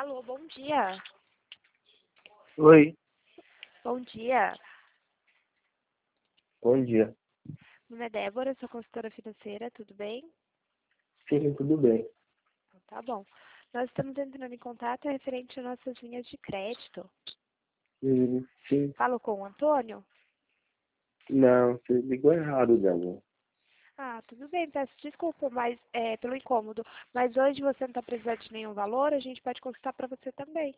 Alô, bom dia. Oi, Bom dia. bom dia. Meu nome é Débora, sou consultora financeira, tudo bem? Sim, tudo bem. Então, tá bom. Nós estamos entrando em contato referente às nossas linhas de crédito. Sim, Falo com o Antônio? não, você ligou errado, Débora. Ah, tudo bem, peço desculpa pelo incômodo, mas hoje você não está precisando de nenhum valor, a gente pode consultar para você também.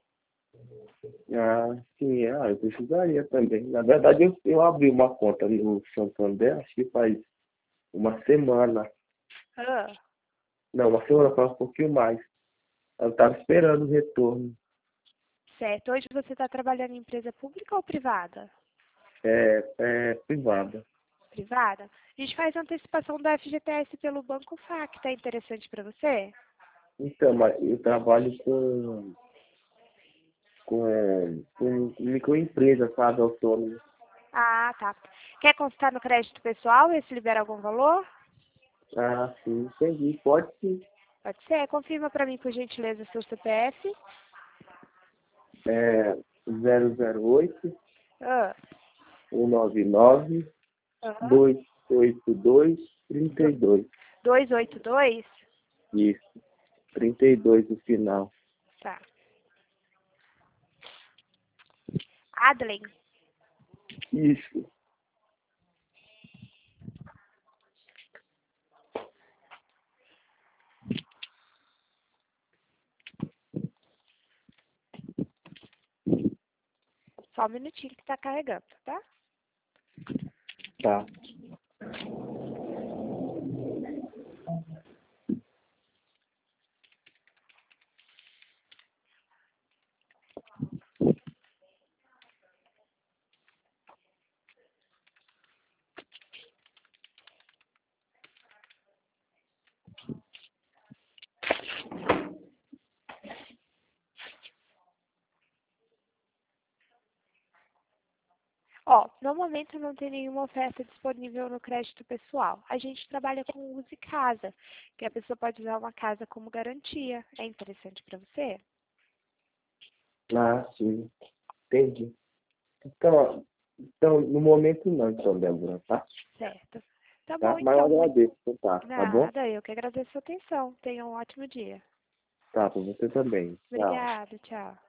Sim, eu precisaria também. Na verdade, eu abri uma conta no Santander, acho que faz uma semana. Ah, Não, uma semana, faz um pouquinho mais. Eu estava esperando o retorno. certo. Hoje você está trabalhando em empresa pública ou privada? É privada. Privada? A gente faz antecipação da FGTS pelo Banco Facta, é interessante para você? Então, mas eu trabalho com microempresa, sabe, autônomo. Ah, tá. Quer consultar no crédito pessoal, ver se libera algum valor? Sim, entendi. Pode sim. Pode ser. Confirma para mim, por gentileza, seu CPF. É 008 Ah, 199 aham. 282 32. 282. Isso, 32 no final. Tá. Adlen. Isso. Só um minutinho que tá carregando, tá? Tá. Ó, no momento não tem nenhuma oferta disponível no crédito pessoal. A gente trabalha com Use Casa, que a pessoa pode usar uma casa como garantia. É interessante para você? Sim. Entendi. Então, no momento não, então, Débora, tá? Certo. Tá Tá? bom, Mas eu então. Muito agradeço, então tá bom? nada. Eu que agradeço a sua atenção. Tenha um ótimo dia. Tá, pra você também. Tchau. Obrigada. Tchau.